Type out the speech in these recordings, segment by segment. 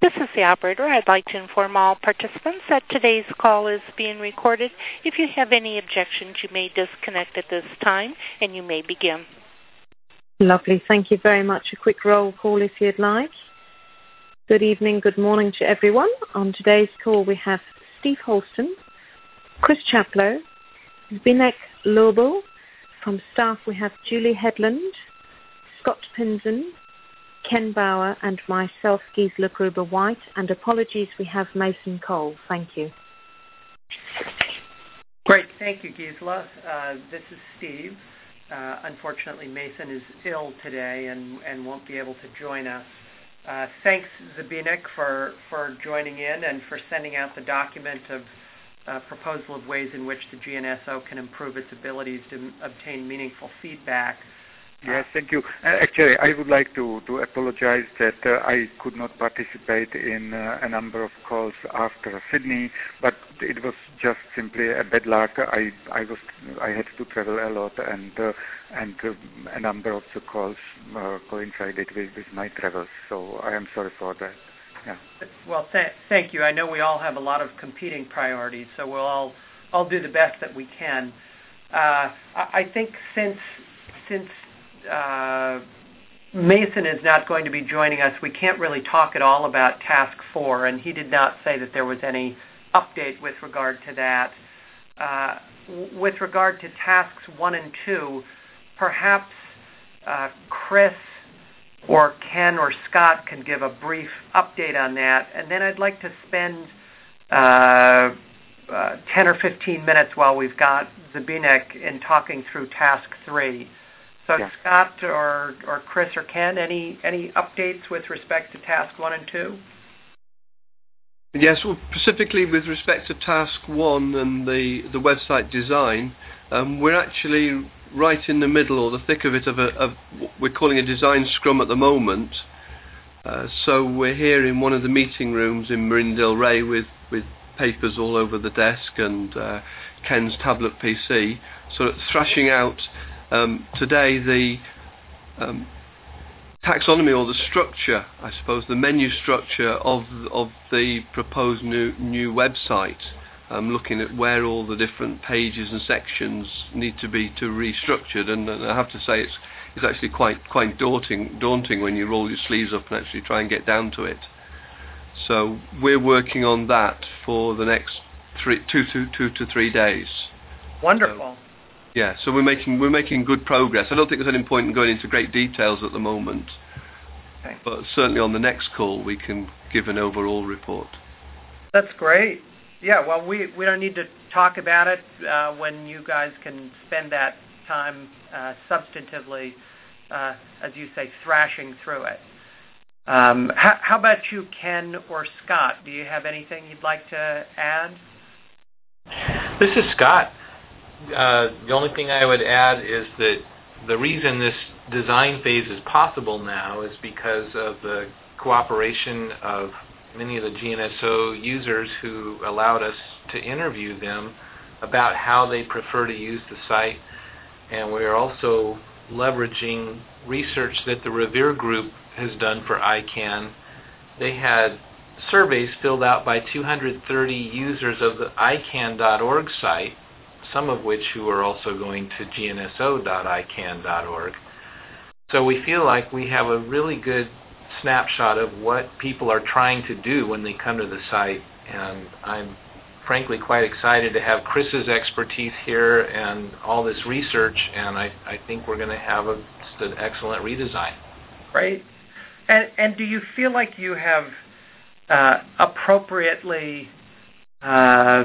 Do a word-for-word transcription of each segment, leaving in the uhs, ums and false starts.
This is the operator. I'd like to inform all participants that today's call is being recorded. If you have any objections, you may disconnect at this time, and you may begin. Lovely. Thank you very much. A quick roll call if you'd like. Good evening, good morning to everyone. On today's call, we have Steve Holston, Chris Chaplow, Zbynek Lobo. From staff, we have Julie Headland, Scott Pinson, Ken Bauer, and myself, Gisela Gruber-White. And apologies, we have Mason Cole. Thank you. Great. Thank you, Gisela. Uh, this is Steve. Uh, unfortunately, Mason is ill today and, and won't be able to join us. Uh, thanks, Zbynek, for, for joining in and for sending out the document of uh, proposal of ways in which the G N S O can improve its abilities to m- obtain meaningful feedback. Yes, thank you. Uh, actually, I would like to, to apologize that uh, I could not participate in uh, a number of calls after Sydney, but it was just simply a bad luck. I I was I had to travel a lot, and uh, and uh, a number of the calls uh, coincided with, with my travels. So I am sorry for that. Yeah. Well, th- thank you. I know we all have a lot of competing priorities, so we'll all all do the best that we can. Uh, I, I think since since Uh, Mason is not going to be joining us, we can't really talk at all about Task four, and he did not say that there was any update with regard to that. Uh, w- with regard to Tasks one and two, perhaps uh, Chris or Ken or Scott can give a brief update on that, and then I'd like to spend uh, uh, ten or fifteen minutes while we've got Zbynek in talking through Task three. So yeah. Scott or, or Chris or Ken, any any updates with respect to Task one and two? Yes, well, specifically with respect to Task one and the, the website design, um, we're actually right in the middle or the thick of it of, a, of we're calling a design scrum at the moment. Uh, so we're here in one of the meeting rooms in Marina del Rey with, with papers all over the desk and uh, Ken's tablet P C, sort of thrashing out Um, today the um, taxonomy or the structure, I suppose, the menu structure of of the proposed new new website, um, looking at where all the different pages and sections need to be to restructured, and, and I have to say it's it's actually quite quite daunting daunting when you roll your sleeves up and actually try and get down to it. So we're working on that for the next three, two, two, two to three days. Wonderful. So, Yeah, so we're making we're making good progress. I don't think there's any point in going into great details at the moment, okay. But certainly on the next call we can give an overall report. That's great. Yeah, well, we, we don't need to talk about it uh, when you guys can spend that time uh, substantively, uh, as you say, thrashing through it. Um, how, how about you, Ken or Scott? Do you have anything you'd like to add? This is Scott. Uh, the only thing I would add is that the reason this design phase is possible now is because of the cooperation of many of the G N S O users who allowed us to interview them about how they prefer to use the site. And we are also leveraging research that the Revere Group has done for I CANN. They had surveys filled out by two hundred thirty users of the I CANN dot org site, some of which who are also going to G N S O dot I CANN dot org. So we feel like we have a really good snapshot of what people are trying to do when they come to the site, and I'm frankly quite excited to have Chris's expertise here and all this research, and I, I think we're going to have a, just an excellent redesign. Great. And, and do you feel like you have uh, appropriately uh,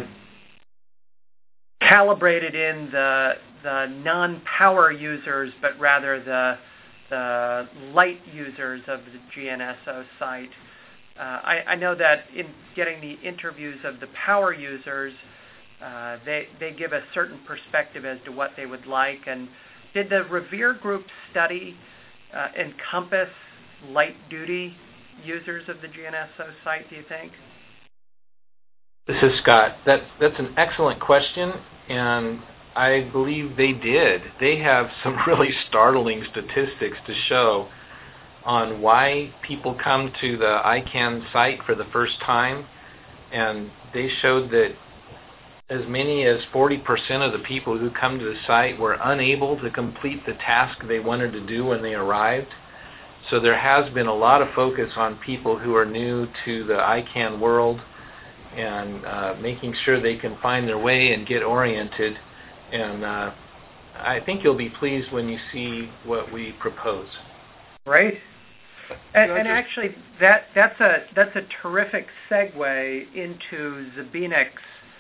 calibrated in the the non-power users, but rather the the light users of the G N S O site? Uh, I, I know that in getting the interviews of the power users, uh, they they give a certain perspective as to what they would like. And did the Revere Group study uh, encompass light-duty users of the G N S O site, do you think? This is Scott. That's, that's an excellent question, and I believe they did. They have some really startling statistics to show on why people come to the I CAN site for the first time, and they showed that as many as forty percent of the people who come to the site were unable to complete the task they wanted to do when they arrived. So there has been a lot of focus on people who are new to the I CAN world and uh, making sure they can find their way and get oriented. And uh, I think you'll be pleased when you see what we propose. Great. And, and actually, that that's a that's a terrific segue into Zabinek's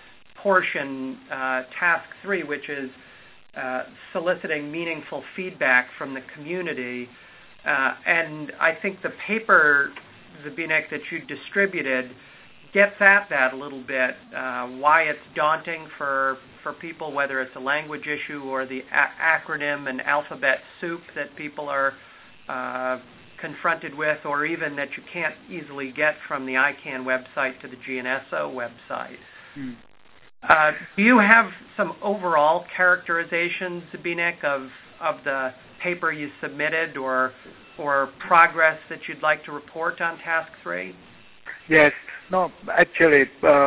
portion, uh, task three, which is uh, soliciting meaningful feedback from the community. Uh, and I think the paper, Zabinek, that you distributed gets at that a little bit, uh, why it's daunting for, for people, whether it's a language issue or the a- acronym and alphabet soup that people are uh, confronted with, or even that you can't easily get from the I CAN website to the G N S O website. Hmm. Uh, do you have some overall characterizations, Zabinek, of of the paper you submitted, or or progress that you'd like to report on task three? Yes. No, actually,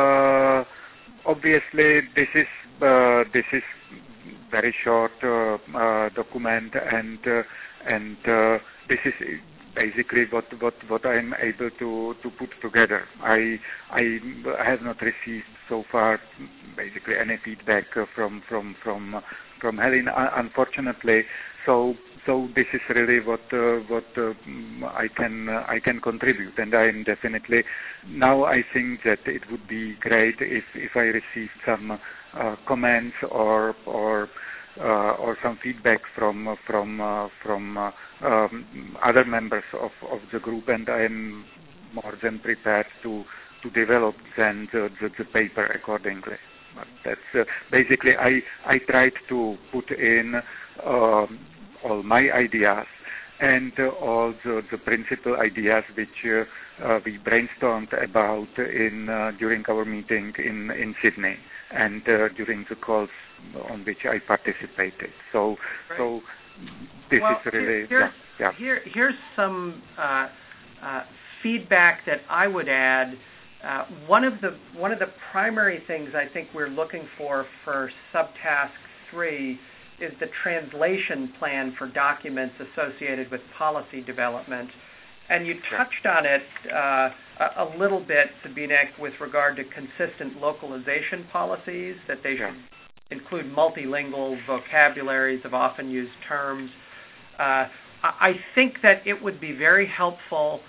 uh, obviously, this is uh, this is very short uh, uh, document, and uh, and uh, this is basically what, what, what I'm able to, to put together. I I have not received so far basically any feedback from from from from Helen, unfortunately. So so this is really what uh, what uh, I can uh, I can contribute, and I'm definitely now I think that it would be great if if I receive some uh, comments or or. Uh, or some feedback from from uh, from uh, um, other members of, of the group, and I am more than prepared to to develop then the, the, the paper accordingly. But that's uh, basically I I tried to put in uh, all my ideas and uh, all the, the principal ideas which uh, uh, we brainstormed about in uh, during our meeting in in Sydney and uh, during the calls on which I participated. So, right. so this well, is really here, yeah, yeah. Here, here's some uh, uh, feedback that I would add. Uh, one of the one of the primary things I think we're looking for for subtask three is the translation plan for documents associated with policy development. And you touched on it uh, a, a little bit, Zabinek, with regard to consistent localization policies, that they yeah. should include multilingual vocabularies of often used terms. Uh, I think that it would be very helpful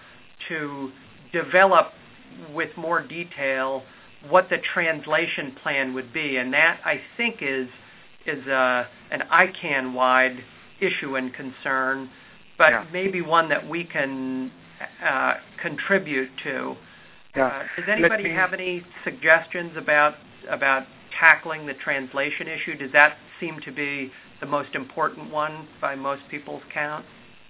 to develop with more detail what the translation plan would be, and that, I think, is is uh, an I CAN-wide issue and concern, but yeah. maybe one that we can uh, contribute to. Yeah. Uh, does anybody me... have any suggestions about about tackling the translation issue? Does that seem to be the most important one by most people's count?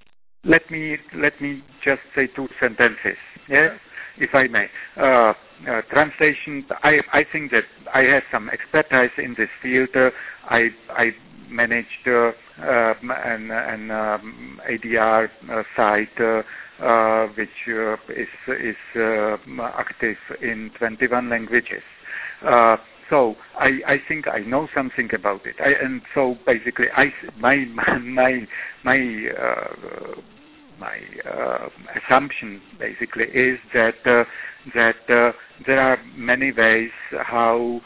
Let me let me just say two sentences, yes, if I may. Uh, uh, translation. I I think that I have some expertise in this field. Uh, I I managed uh, um, an an um, A D R uh, site uh, uh, which uh, is is uh, active in twenty-one languages. Uh, So I, I think I know something about it, I, and so basically, I my my my uh, my uh, assumption basically is that uh, that uh, there are many ways how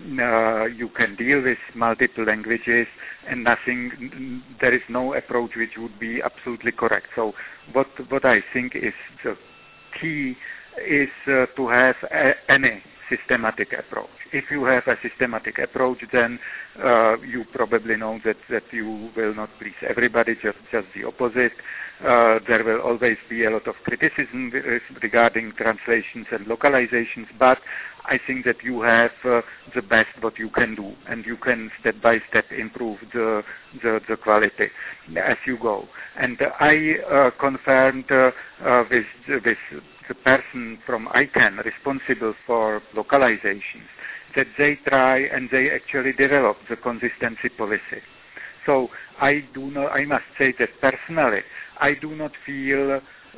uh, you can deal with multiple languages, and nothing. There is no approach which would be absolutely correct. So what what I think is the key is uh, to have a, any systematic approach. If you have a systematic approach, then uh, you probably know that, that you will not please everybody, just, just the opposite. Uh, there will always be a lot of criticism regarding translations and localizations, but I think that you have uh, the best what you can do, and you can step by step improve the the, the quality as you go. And uh, I uh, confirmed uh, uh, with with the person from I CAN responsible for localizations that they try and they actually develop the consistency policy. So I do not. I must say that personally, I do not feel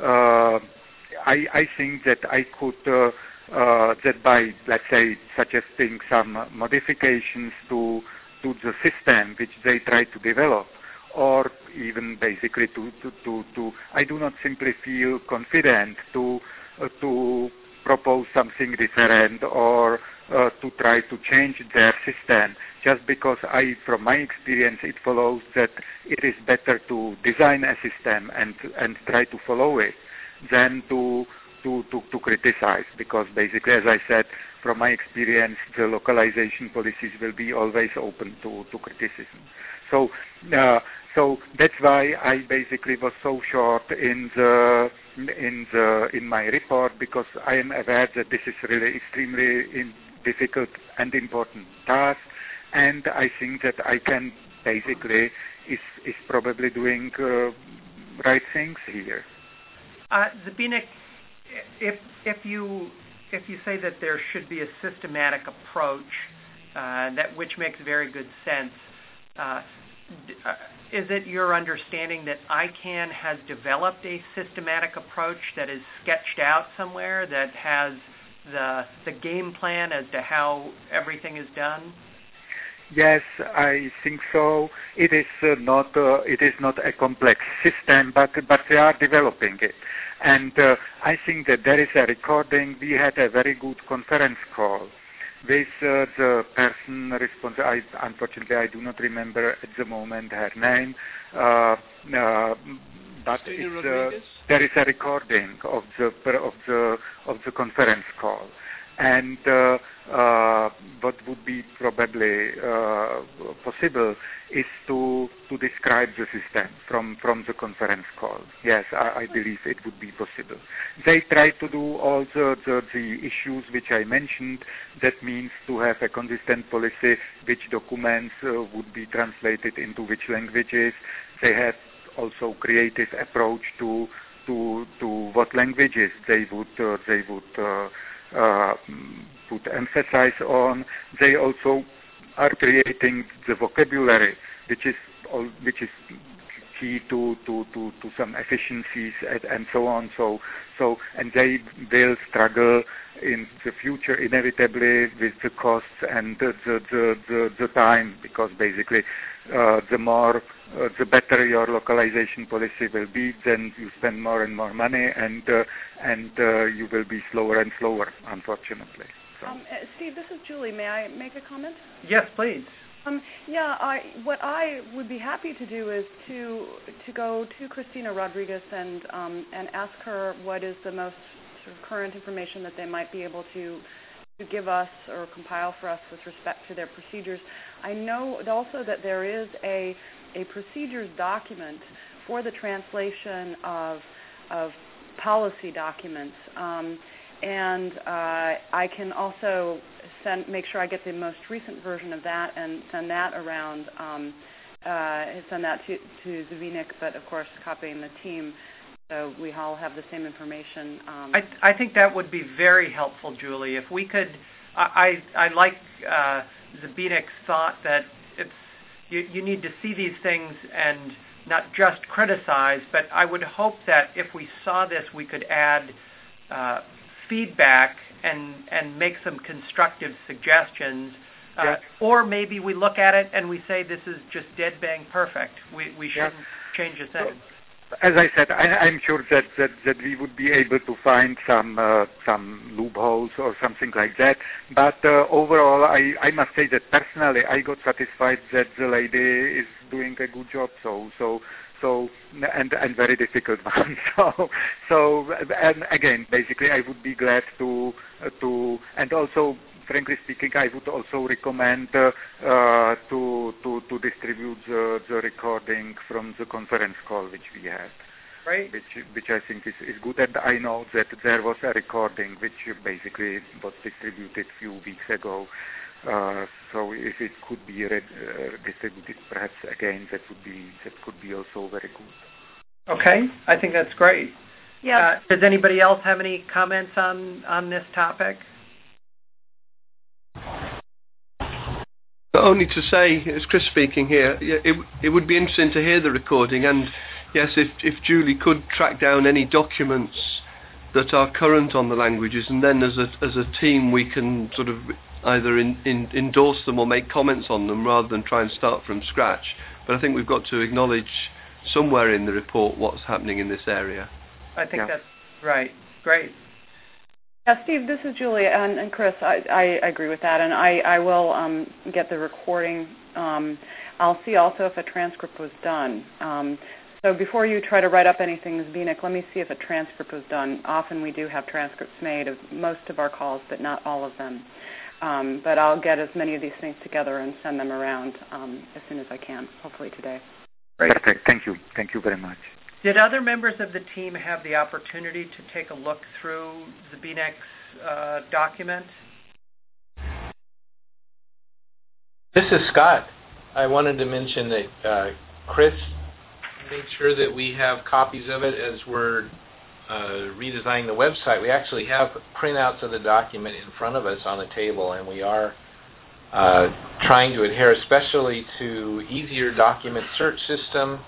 I, I think that I could, uh, uh, that by, let's say, suggesting some modifications to, to the system which they try to develop, or even basically to, to, to, to I do not simply feel confident to, uh, to propose something different or uh, to try to change their system, just because I, from my experience, it follows that it is better to design a system and and try to follow it than to to, to, to criticize, because basically, as I said, from my experience, the localization policies will be always open to, to criticism. So uh, so that's why I basically was so short in the in the in my report, because I am aware that this is really extremely in, difficult and important task, and I think that I can basically is is probably doing uh, right things here. Uh, Zbynek, if if you if you say that there should be a systematic approach, uh, that which makes very good sense, uh, uh, is it your understanding that I CANN has developed a systematic approach that is sketched out somewhere, that has the the game plan as to how everything is done? Yes, I think so. It is uh, not uh, it is not a complex system, but but they are developing it. And uh, I think that there is a recording. We had a very good conference call with uh, the person responsible. I, unfortunately, I do not remember at the moment her name, uh, uh, but it's, uh, there is a recording of the of the of the conference call. And uh, uh, what would be probably uh, possible is to to describe the system from, from the conference call. Yes, I, I believe it would be possible. They try to do all the, the, the issues which I mentioned. That means to have a consistent policy, which documents uh, would be translated into which languages. They have also creative approach to to to what languages they would uh, they would. Uh, Uh, put emphasis on. They also are creating the vocabulary, which is all, which is key to, to, to, to some efficiencies and, and so on. So so and they will struggle in the future inevitably with the costs and the the, the, the, the time, because basically uh, the more uh, the better your localization policy will be, then you spend more and more money, and uh, and uh, you will be slower and slower, unfortunately. So. Um, uh, Steve, this is Julie. May I make a comment? Yes, please. Um, yeah, I, what I would be happy to do is to to go to Cristina Rodriguez and um, and ask her what is the most sort of current information that they might be able to to give us or compile for us with respect to their procedures. I know also that there is a a procedures document for the translation of of policy documents, um, and uh, I can also send make sure I get the most recent version of that and send that around, um, uh, send that to to Zbynek, but of course copying the team, so we all have the same information. Um, I I think that would be very helpful, Julie. If we could, I I, I like uh, Zbynek's thought that it's you you need to see these things and not just criticize, but I would hope that if we saw this, we could add uh, feedback and and make some constructive suggestions, uh, yeah. or maybe we look at it and we say this is just dead bang perfect. We we shouldn't yeah. change a thing. As I said, I, I'm sure that, that, that we would be able to find some uh, some loopholes or something like that. But uh, overall, I, I must say that personally, I got satisfied that the lady is doing a good job. So so so and and very difficult one. So so and again, basically, I would be glad to uh, to and also. Frankly speaking, I would also recommend uh, uh, to, to to distribute the, the recording from the conference call which we had, right? Which which I think is, is good, and I know that there was a recording which basically was distributed a few weeks ago. Uh, so if it could be read, uh, distributed, perhaps again, that would be that could be also very good. Okay, I think that's great. Yeah. Uh, does anybody else have any comments on on this topic? Only to say, it's Chris speaking here, it, it would be interesting to hear the recording, and yes, if, if Julie could track down any documents that are current on the languages, and then as a as a team we can sort of either in, in, endorse them or make comments on them rather than try and start from scratch. But I think we've got to acknowledge somewhere in the report what's happening in this area. I think yeah. that's right. Great. Yeah, Steve, this is Julie, and, and Chris, I, I agree with that, and I, I will um, get the recording. Um, I'll see also if a transcript was done. Um, so before you try to write up anything, Zbynek, let me see if a transcript was done. Often we do have transcripts made of most of our calls, but not all of them. Um, but I'll get as many of these things together and send them around um, as soon as I can, hopefully today. Great. Perfect. Thank you. Thank you very much. Did other members of the team have the opportunity to take a look through Zbynek's uh, document? This is Scott. I wanted to mention that uh, Chris made sure that we have copies of it as we're uh, redesigning the website. We actually have printouts of the document in front of us on the table, and we are uh, trying to adhere especially to easier document search system,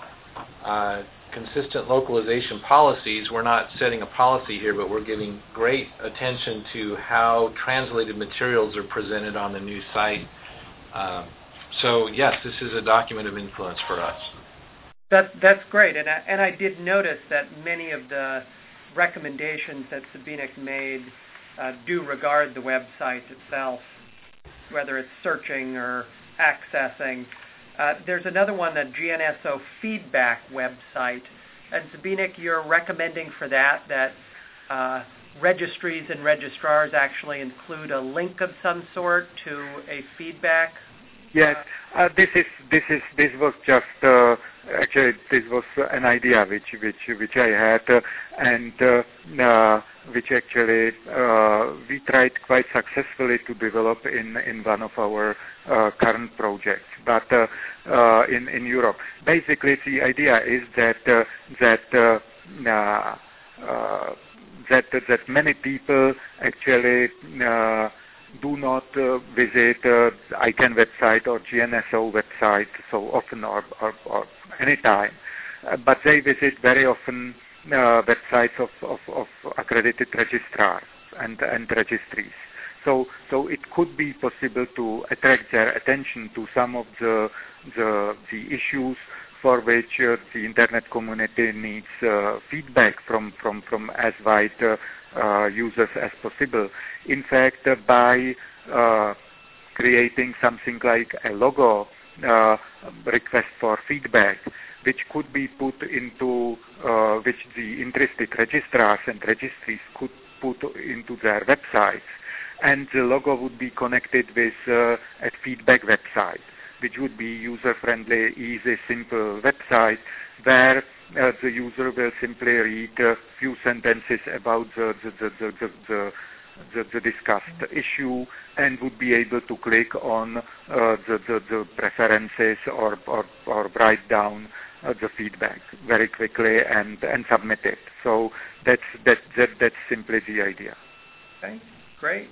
uh, consistent localization policies. We're not setting a policy here, but we're giving great attention to how translated materials are presented on the new site. Um, so yes, this is a document of influence for us. That, that's great, and I, and I did notice that many of the recommendations that Zbynek made uh, do regard the website itself, whether it's searching or accessing. Uh, there's another one, the G N S O feedback website, and Zbynek, you're recommending for that that uh, registries and registrars actually include a link of some sort to a feedback. Yes, uh, this is this is this was just uh, actually this was an idea which which which I had, uh, and uh, uh, which actually uh, we tried quite successfully to develop in in one of our uh, current projects, but uh, uh, in in Europe. Basically, the idea is that uh, that uh, uh, uh, that that many people actually. Uh, do not uh, visit uh, I CANN website or G N S O website so often or, or, or any time, uh, but they visit very often uh, websites of, of, of accredited registrars and, and registries. So, so it could be possible to attract their attention to some of the, the, the issues for which uh, the Internet community needs uh, feedback from, from, from as wide uh, uh, users as possible. In fact, uh, by uh, creating something like a logo uh, request for feedback, which could be put into, uh, which the interested registrars and registries could put into their websites, and the logo would be connected with uh, a feedback website, which would be user-friendly, easy, simple website where uh, the user will simply read a few sentences about the, the, the, the, the, the, the, the discussed issue and would be able to click on uh, the, the, the preferences or, or, or write down uh, the feedback very quickly and, and submit it. So that's, that, that, that's simply the idea. Okay, great.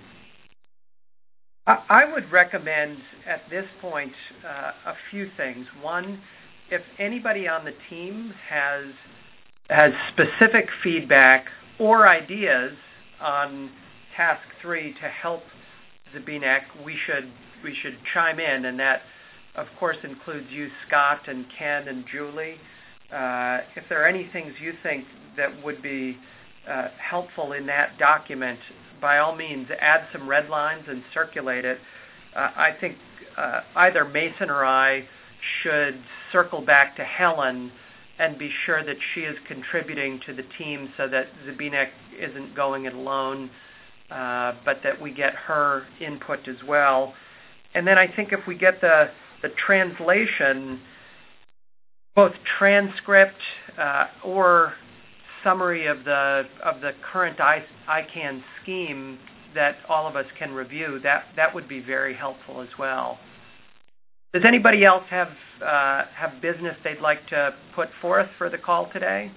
I would recommend at this point uh, a few things. One, if anybody on the team has has specific feedback or ideas on task three to help Zbynek, we should we should chime in, and that of course includes you, Scott, and Ken and Julie. Uh, if there are any things you think that would be uh, helpful in that document, by all means, add some red lines and circulate it. Uh, I think uh, either Mason or I should circle back to Helen and be sure that she is contributing to the team so that Zbynek isn't going it alone, uh, but that we get her input as well. And then I think if we get the, the translation, both transcript uh, or summary of the of the current I, ICANN scheme that all of us can review, that that would be very helpful as well. Does anybody else have uh, have business they'd like to put forth for the call today?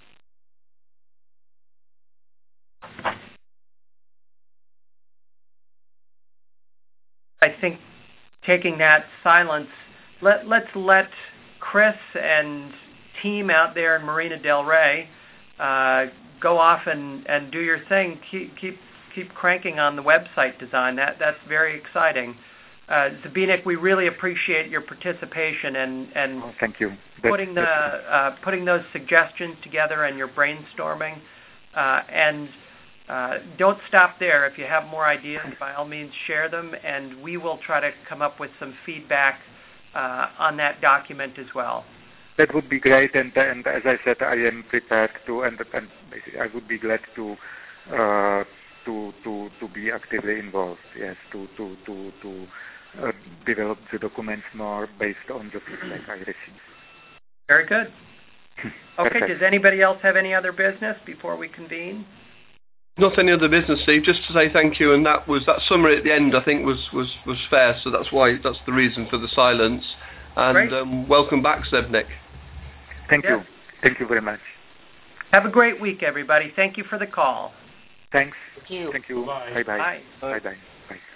I think taking that silence, let let's let Chris and team out there in Marina Del Rey Uh, go off and, and do your thing. Keep keep keep cranking on the website design. That that's very exciting. Uh, Zbynek, we really appreciate your participation and and oh, thank you. That's, putting the uh, putting those suggestions together and your brainstorming. Uh, and uh, don't stop there. If you have more ideas, by all means share them, and we will try to come up with some feedback uh, on that document as well. That would be great, and, and as I said, I am prepared to, and, and basically I would be glad to uh, to to to be actively involved. Yes, to to to to uh, develop the documents more based on the feedback I receive. Very good. Okay, does anybody else have any other business before we convene? Not any other business, Steve. Just to say thank you, and that was that summary at the end. I think was was, was fair, so that's why that's the reason for the silence. And um, welcome back, Zbynek. Thank yes. you. Thank you very much. Have a great week, everybody. Thank you for the call. Thanks. Thank you. Thank you. Bye. Bye bye. Bye. Bye bye. Bye.